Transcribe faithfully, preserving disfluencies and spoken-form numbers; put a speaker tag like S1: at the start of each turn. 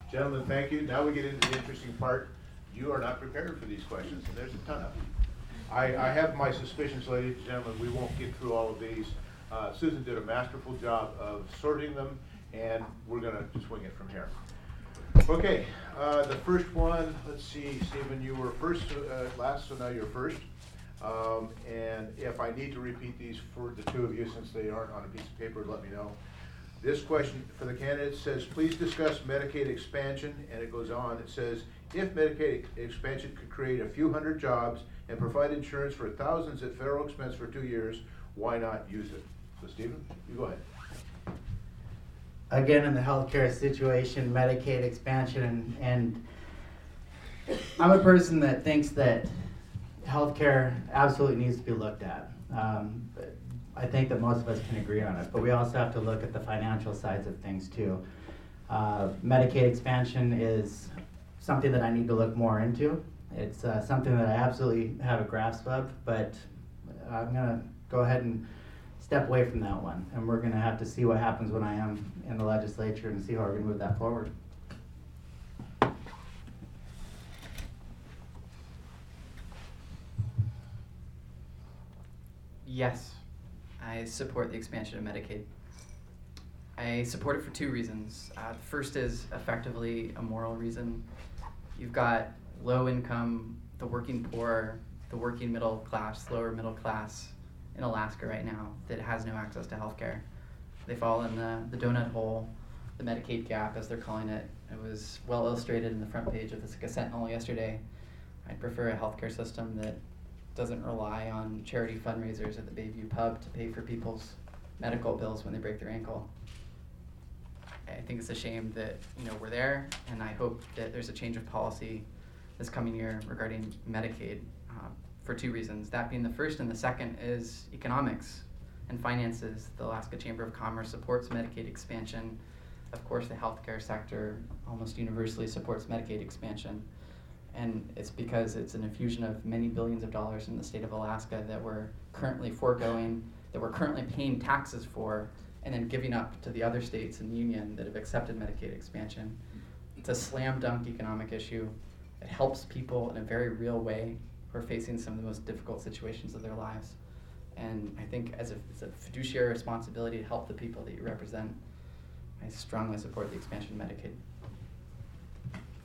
S1: Gentlemen, thank you. Now we get into the interesting part. You are not prepared for these questions, and there's a ton of them. I, I have my suspicions, ladies and gentlemen, we won't get through all of these. Uh, Susan did a masterful job of sorting them, and we're gonna swing it from here. Okay, uh, the first one, let's see, Stephen, you were first, uh, last, so now you're first. Um, and if I need to repeat these for the two of you, since they aren't on a piece of paper, let me know. This question for the candidate says, please discuss Medicaid expansion, and it goes on. It says, if Medicaid expansion could create a few hundred jobs and provide insurance for thousands at federal expense for two years, why not use it? So Stephen, you go ahead.
S2: Again, in the healthcare situation, Medicaid expansion, and, and I'm a person that thinks that healthcare absolutely needs to be looked at. Um, but I think that most of us can agree on it, but we also have to look at the financial sides of things too. Uh, Medicaid expansion is something that I need to look more into. It's uh, something that I absolutely have a grasp of, but I'm gonna go ahead and step away from that one, and we're gonna have to see what happens when I am in the legislature and see how we're gonna move that forward.
S3: Yes, I support the expansion of Medicaid. I support it for two reasons. Uh, the first is effectively a moral reason. You've got low income, the working poor, the working middle class, lower middle class in Alaska right now that has no access to healthcare. They fall in the, the donut hole, the Medicaid gap, as they're calling it. It was well illustrated in the front page of the Sentinel yesterday. I'd prefer a healthcare system that doesn't rely on charity fundraisers at the Bayview pub to pay for people's medical bills when they break their ankle. I think it's a shame that, you know, we're there, and I hope that there's a change of policy this coming year regarding Medicaid uh, for two reasons. That being the first, and the second is economics and finances. The Alaska Chamber of Commerce supports Medicaid expansion. Of course, the healthcare sector almost universally supports Medicaid expansion. And it's because it's an infusion of many billions of dollars in the state of Alaska that we're currently foregoing, that we're currently paying taxes for, and then giving up to the other states in the union that have accepted Medicaid expansion. It's a slam dunk economic issue. It helps people in a very real way who are facing some of the most difficult situations of their lives. And I think as a, as a fiduciary responsibility to help the people that you represent, I strongly support the expansion of Medicaid.